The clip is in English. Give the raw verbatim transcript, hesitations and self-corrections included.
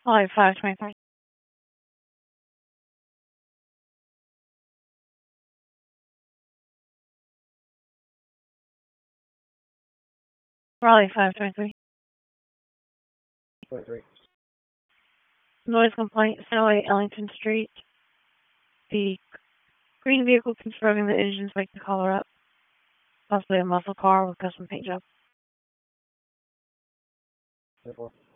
Raleigh five twenty-three. Raleigh five twenty-three. twenty-three. Noise complaint, Sonaway, Ellington Street. The green vehicle confirming the engine's make the color up. Possibly a muscle car with custom paint job. twenty-four.